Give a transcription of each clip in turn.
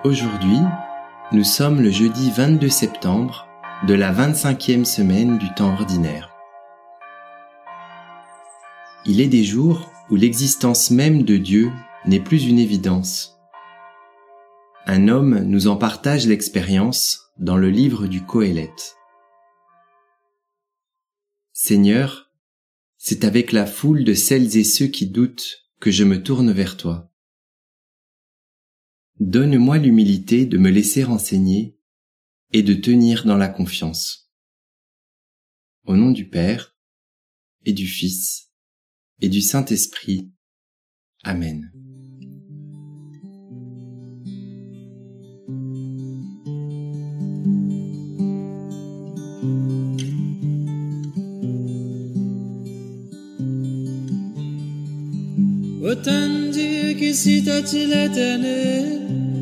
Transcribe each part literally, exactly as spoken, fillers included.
Aujourd'hui, nous sommes le jeudi vingt-deux septembre de la vingt-cinquième semaine du temps ordinaire. Il est des jours où l'existence même de Dieu n'est plus une évidence. Un homme nous en partage l'expérience dans le livre du Qoéleth. Seigneur, c'est avec la foule de celles et ceux qui doutent que je me tourne vers toi. Donne-moi l'humilité de me laisser renseigner et de tenir dans la confiance. Au nom du Père, et du Fils, et du Saint-Esprit. Amen. Autant dire qu'ici t'as-tu l'éternel,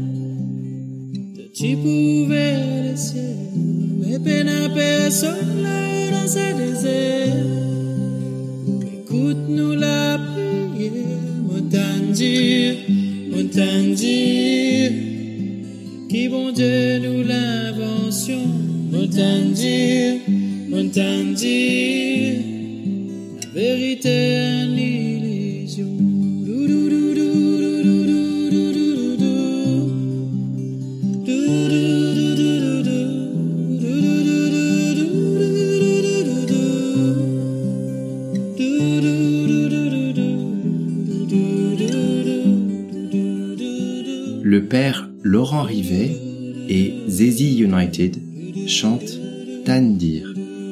tu pouvais le ciel, mais peine à personne là dans ce désert. Écoute-nous la prière, autant dire, autant dire, qui bon Dieu nous l'invention, autant dire, autant dire, la vérité est une illusion. Le père Laurent Rivet et Zazie United chantent Tandir.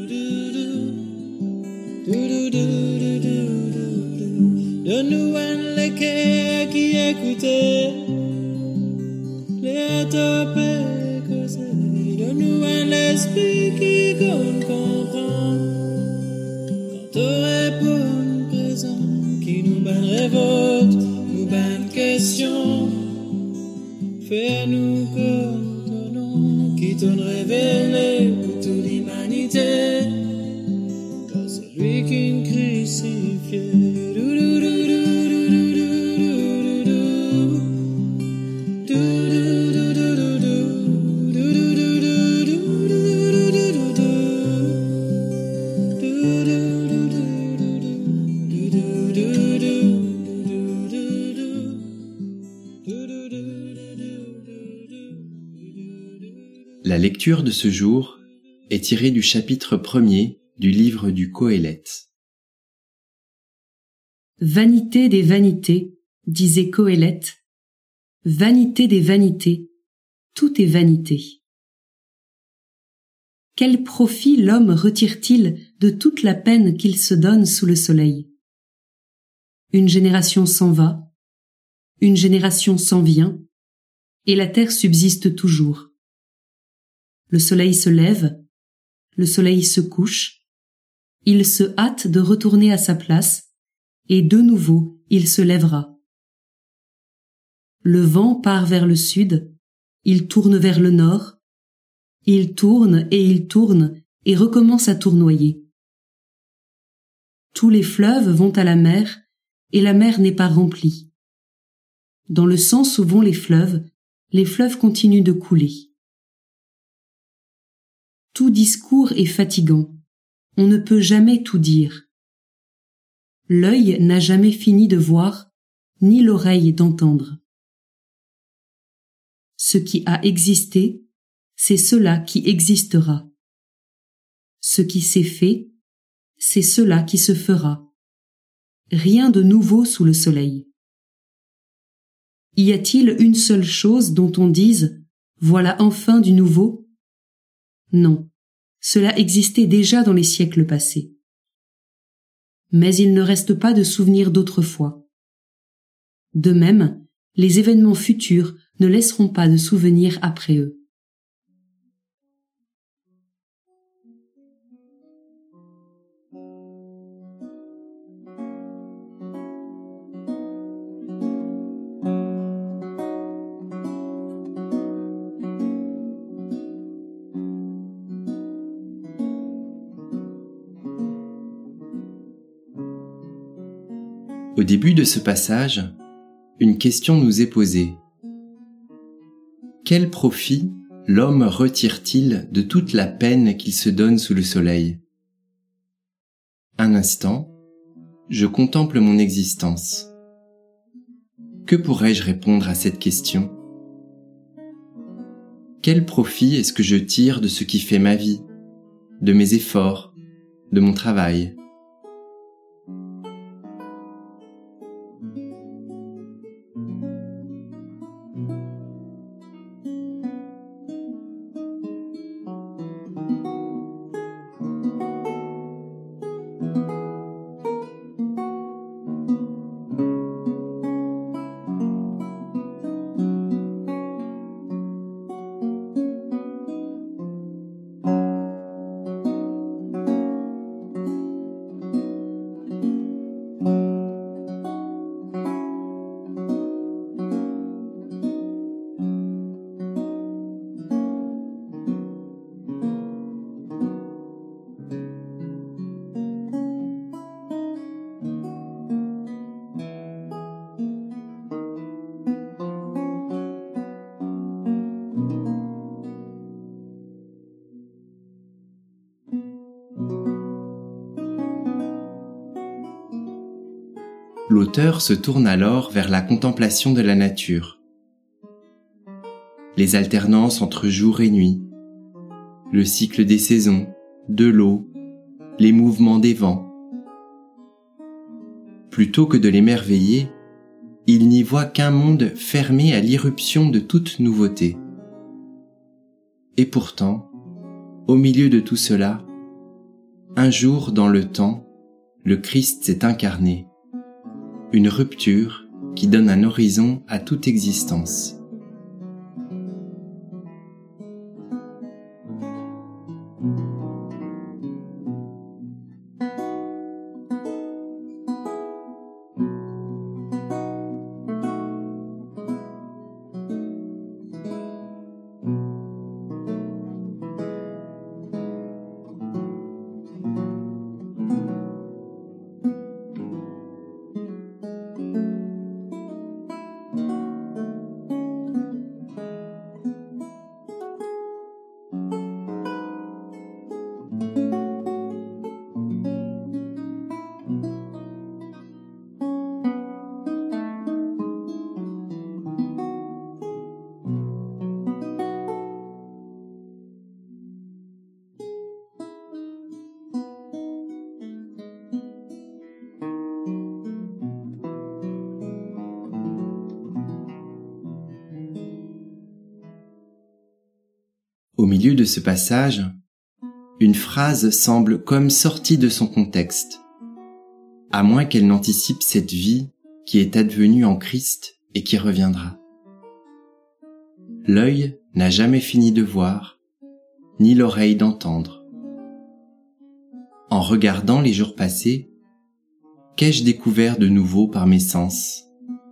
Donne-nous un léquer qui écoutait, les topés causés. Donne-nous un esprit qui comprend, quand on répond présent, qui nous banne révolte, nous banne question. Fais-nous comme ton nom, qui t'en révélé pour toute l'humanité, par celui qui nous crucifié. La lecture de ce jour est tirée du chapitre premier du livre du Qoéleth. Vanité des vanités, disait Qoéleth, vanité des vanités, tout est vanité. Quel profit l'homme retire-t-il de toute la peine qu'il se donne sous le soleil? Une génération s'en va, une génération s'en vient, et la terre subsiste toujours. Le soleil se lève, le soleil se couche, il se hâte de retourner à sa place, et de nouveau il se lèvera. Le vent part vers le sud, il tourne vers le nord, il tourne et il tourne et recommence à tournoyer. Tous les fleuves vont à la mer, et la mer n'est pas remplie. Dans le sens où vont les fleuves, les fleuves continuent de couler. Tout discours est fatigant, on ne peut jamais tout dire. L'œil n'a jamais fini de voir, ni l'oreille d'entendre. Ce qui a existé, c'est cela qui existera. Ce qui s'est fait, c'est cela qui se fera. Rien de nouveau sous le soleil. Y a-t-il une seule chose dont on dise « voilà enfin du nouveau » ? Non, cela existait déjà dans les siècles passés. Mais il ne reste pas de souvenirs d'autrefois. De même, les événements futurs ne laisseront pas de souvenirs après eux. Au début de ce passage, une question nous est posée. Quel profit l'homme retire-t-il de toute la peine qu'il se donne sous le soleil ? Un instant, je contemple mon existence. Que pourrais-je répondre à cette question ? Quel profit est-ce que je tire de ce qui fait ma vie, de mes efforts, de mon travail ? L'auteur se tourne alors vers la contemplation de la nature. Les alternances entre jour et nuit, le cycle des saisons, de l'eau, les mouvements des vents. Plutôt que de l'émerveiller, il n'y voit qu'un monde fermé à l'irruption de toute nouveauté. Et pourtant, au milieu de tout cela, un jour dans le temps, le Christ s'est incarné. Une rupture qui donne un horizon à toute existence. Au milieu de ce passage, une phrase semble comme sortie de son contexte, à moins qu'elle n'anticipe cette vie qui est advenue en Christ et qui reviendra. L'œil n'a jamais fini de voir, ni l'oreille d'entendre. En regardant les jours passés, qu'ai-je découvert de nouveau par mes sens ?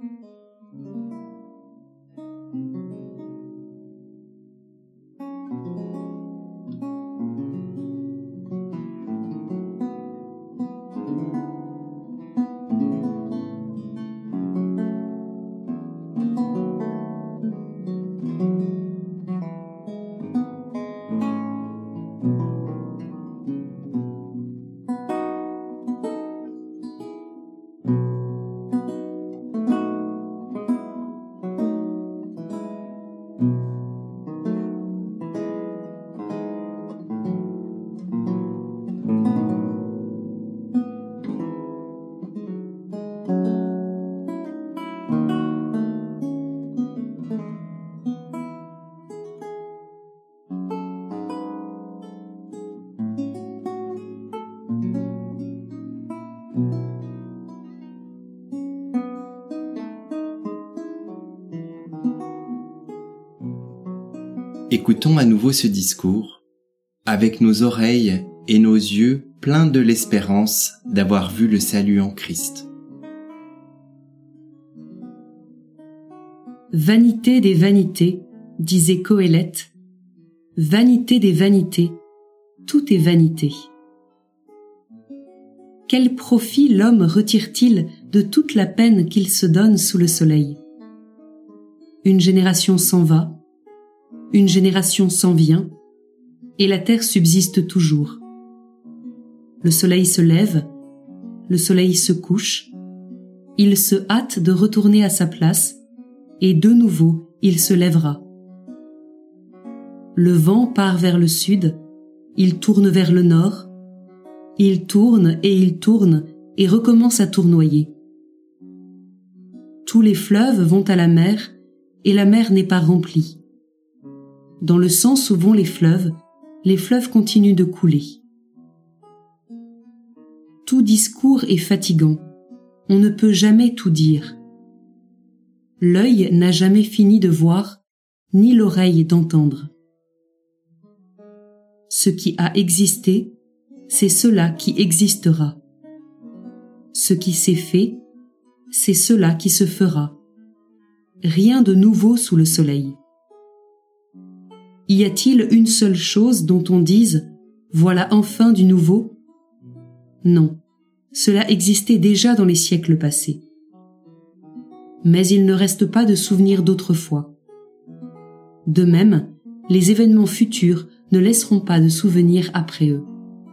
Écoutons à nouveau ce discours, avec nos oreilles et nos yeux pleins de l'espérance d'avoir vu le salut en Christ. Vanité des vanités, disait Qoéleth, vanité des vanités, tout est vanité. Quel profit l'homme retire-t-il de toute la peine qu'il se donne sous le soleil ? Une génération s'en va, une génération s'en vient, et la terre subsiste toujours. Le soleil se lève, le soleil se couche, il se hâte de retourner à sa place, et de nouveau il se lèvera. Le vent part vers le sud, il tourne vers le nord, il tourne et il tourne et recommence à tournoyer. Tous les fleuves vont à la mer, et la mer n'est pas remplie. Dans le sens où vont les fleuves, les fleuves continuent de couler. Tout discours est fatigant, on ne peut jamais tout dire. L'œil n'a jamais fini de voir, ni l'oreille d'entendre. Ce qui a existé, c'est cela qui existera. Ce qui s'est fait, c'est cela qui se fera. Rien de nouveau sous le soleil. Y a-t-il une seule chose dont on dise « voilà enfin du nouveau » ? Non, cela existait déjà dans les siècles passés. Mais il ne reste pas de souvenirs d'autrefois. De même, les événements futurs ne laisseront pas de souvenirs après eux.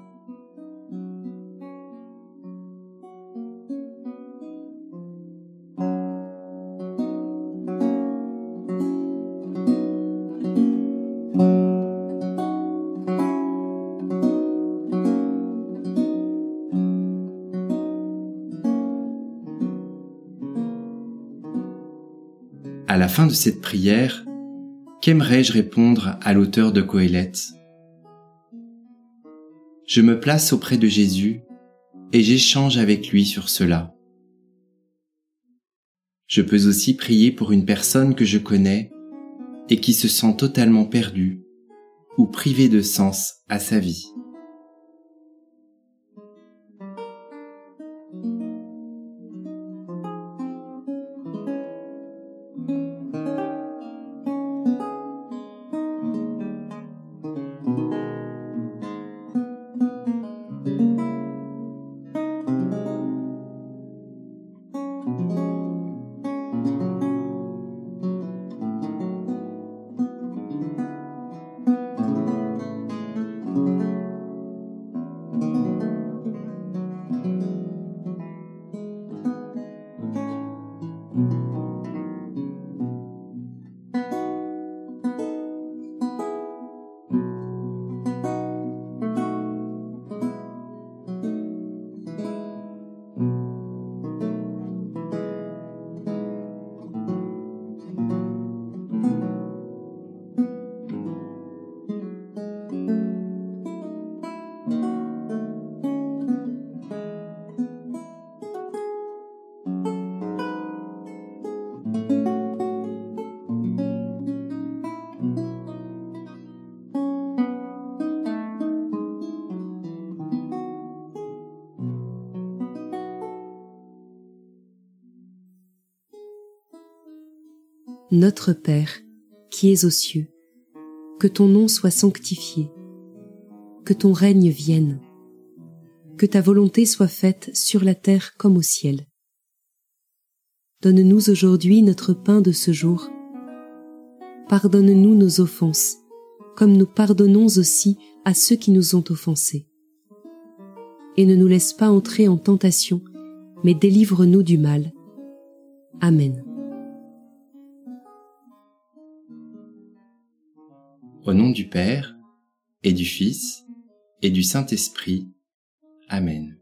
À la fin de cette prière, qu'aimerais-je répondre à l'auteur de Qoéleth ? Je me place auprès de Jésus et j'échange avec lui sur cela. Je peux aussi prier pour une personne que je connais et qui se sent totalement perdue ou privée de sens à sa vie. Notre Père, qui es aux cieux, que ton nom soit sanctifié, que ton règne vienne, que ta volonté soit faite sur la terre comme au ciel. Donne-nous aujourd'hui notre pain de ce jour. Pardonne-nous nos offenses, comme nous pardonnons aussi à ceux qui nous ont offensés. Et ne nous laisse pas entrer en tentation, mais délivre-nous du mal. Amen. Au nom du Père, et du Fils, et du Saint-Esprit. Amen.